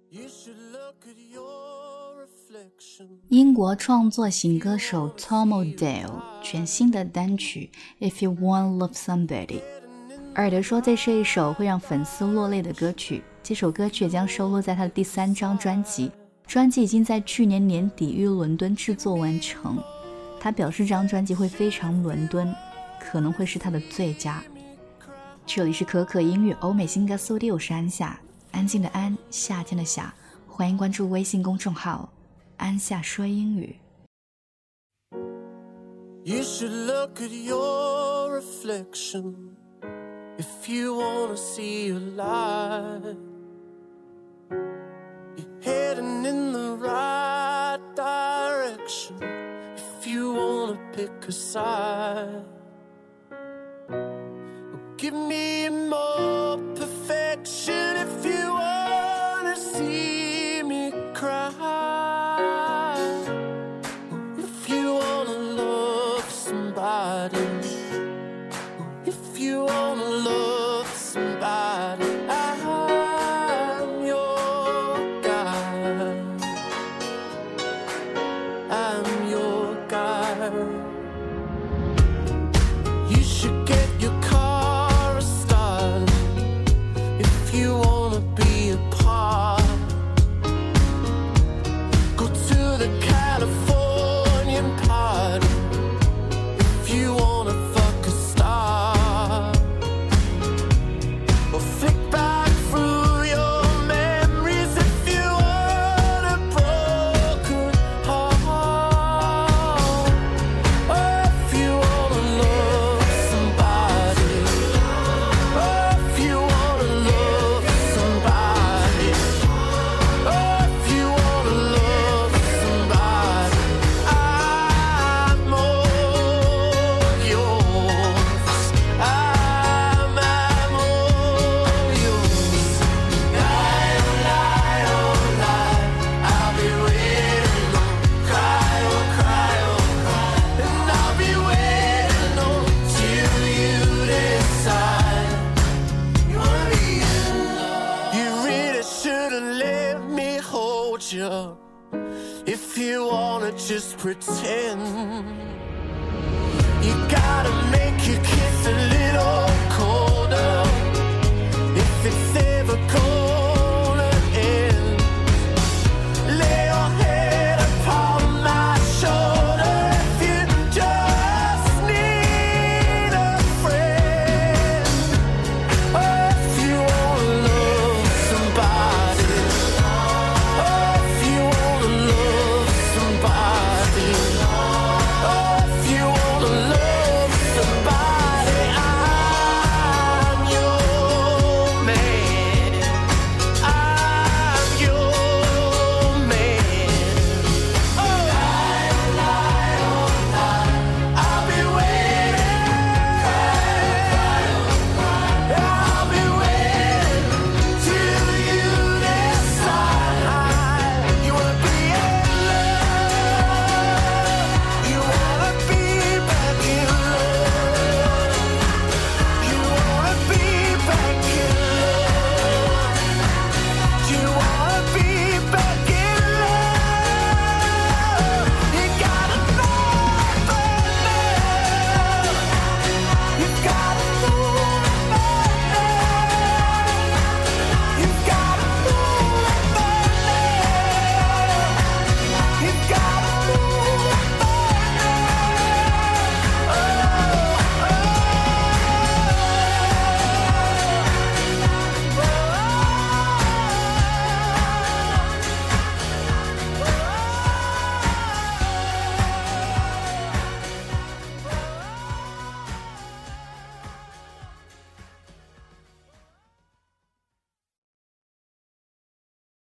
英国创作型歌手 Tom Odell 全新的单曲 If You Want Love Somebody。 耳德说这是一首会让粉丝落泪的歌曲，这首歌曲也将收录在他的第3张专辑，专辑已经在去年年底于伦敦制作完成。他表示这张专辑会非常伦敦，可能会是他的最佳。这里是可可音乐欧美新歌速递，我是安夏，安静的安，夏天的夏，欢迎关注微信公众号安夏说英语。 You should look at your reflection if you want to see your light. You're heading in the right direction if you want to pick a side. Give me more perfection if you want to see me cry. If you want to love somebody, if you want to love somebody, I'm your guy. I'm your guy. You should get your car started if you want to be apart. Go to the Californian party if you want to fuck a star. Or flick back through your memories if you want a broken heart. Or if you want to love somebody. Or if you want to love somebody. Or if you want to love somebody, I'm all yours. I'm all yours. Lie, oh lie, I'll be waiting on. Cry, oh cry, oh cry, and I'll be waiting on till you decide you wanna be in love. You really should've let me hold you if you wanna just pretend. You gotta make your kiss a little